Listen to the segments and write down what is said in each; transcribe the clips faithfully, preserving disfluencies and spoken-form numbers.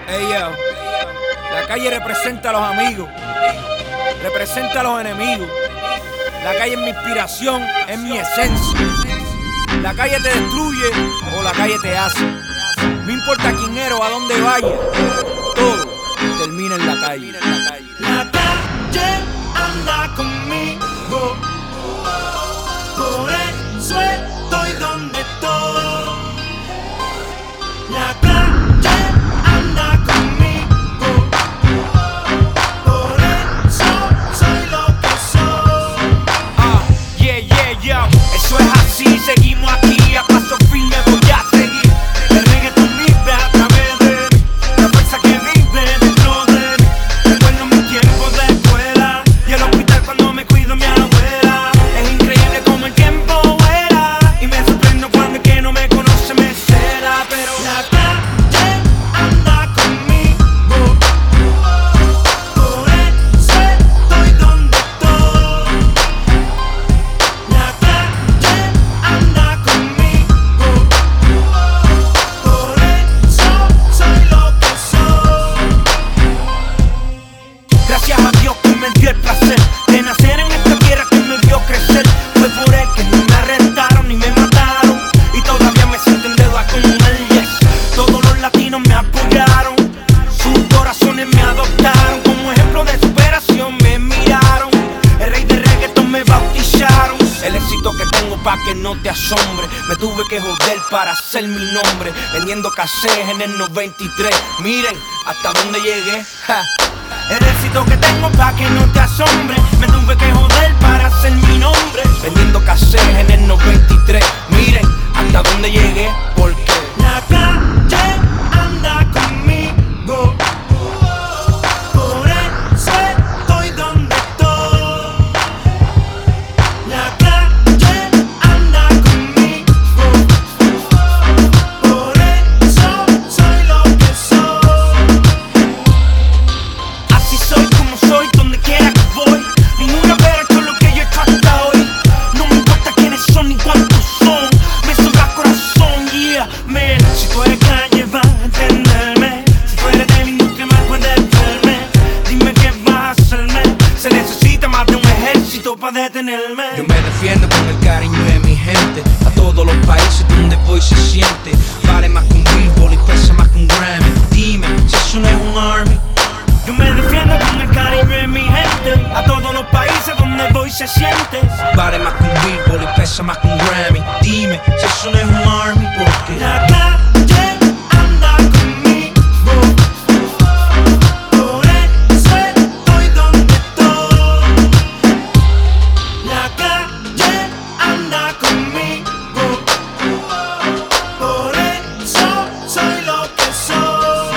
Ey, yo. La calle representa a los amigos, representa a los enemigos. La calle es mi inspiración, es mi esencia. La calle te destruye o la calle te hace. No importa quién eres o a dónde vaya, todo termina en la calle. La calle anda conmigo, por eso estoy donde estoy. La calle anda conmigo, por eso soy lo que soy. Ah, yeah, yeah, yeah. Eso es así, seguimos aquí, a paso firme voy a seguir. El reggaetón vive a través de mí, la fuerza que vive dentro de mí. Recuerdo mis tiempos de escuela y el hospital cuando me cuido mi abuela. Es increíble como el tiempo vuela y me sorprendo cuando el que no me conoce me cela. Pero la calle anda conmigo, por eso estoy donde estoy. La calle anda conmigo, por eso soy lo que soy. Gracias a Dios que me dio el placer de nacer en esta tierra que me vio crecer. Fue por él que ni me arrestaron ni me mataron y todavía me siento en deuda con él, yes. Todos los latinos me apoyaron, sus corazones me adoptaron, como ejemplo de superación me miraron. El rey de reggaetón me bautizaron. El éxito que tengo pa' que no te asombre. Me tuve que joder para hacer mi nombre, vendiendo cassettes en el noventa y tres. Miren hasta dónde llegué, ja. El éxito que tengo pa' que no te asombre. Me tuve que joder para hacer mi nombre, vendiendo cassettes en el noventa y tres. Miren hasta dónde llegué, porque la calle anda conmigo, por eso estoy donde estoy. La calle anda conmigo, por eso soy lo que soy. Así soy como soy, donde quiera que voy. Ninguna vera hecho lo que yo he hecho hasta hoy. No me importa quiénes son ni cuántos son, me sobra corazón, yeah, man. Si tú eres calle vas a entenderme, si tú eres de la industria más puedes verme. Dime qué vas a hacerme, se necesita más de un ejército para detenerme. Yo me defiendo con el cariño de mi gente, a todos los países donde voy se siente. Vale más que un Billboard y pesa más que un Grammy. Dime si eso no es un army. Yo me defiendo con el cariño de mi gente, a todos los países donde voy se siente. Vale más que un Billboard y pesa más que un Grammy. Dime si eso no es un army, porque La calle anda conmigo, por eso estoy donde estoy. La calle anda conmigo, por eso soy lo que soy.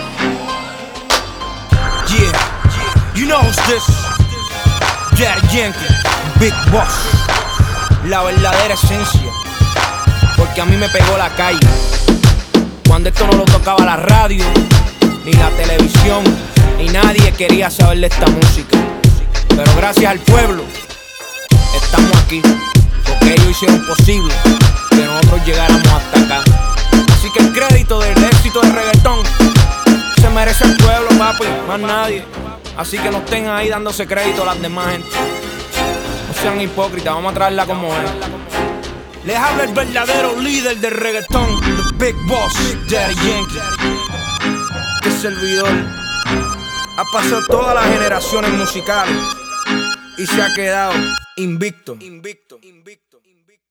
yeah, you know who's this? Daddy Yankee, Big Boss, la verdadera esencia. Porque a mí me pegó la calle, cuando esto no lo tocaba la radio, ni la televisión, ni nadie quería saber de esta música. Pero gracias al pueblo, estamos aquí, porque ellos hicieron posible que nosotros llegáramos hasta acá. Así que el crédito del éxito del reggaetón se merece el pueblo, papi, más nadie. Así que no estén ahí dándose crédito a las demás gente. No sean hipócritas, vamos a traerla como es. Les habla el verdadero líder del reggaetón, The Big Boss, Daddy Yankee. Este servidor ha pasado todas las generaciones musicales y se ha quedado invicto. Invicto, invicto, invicto.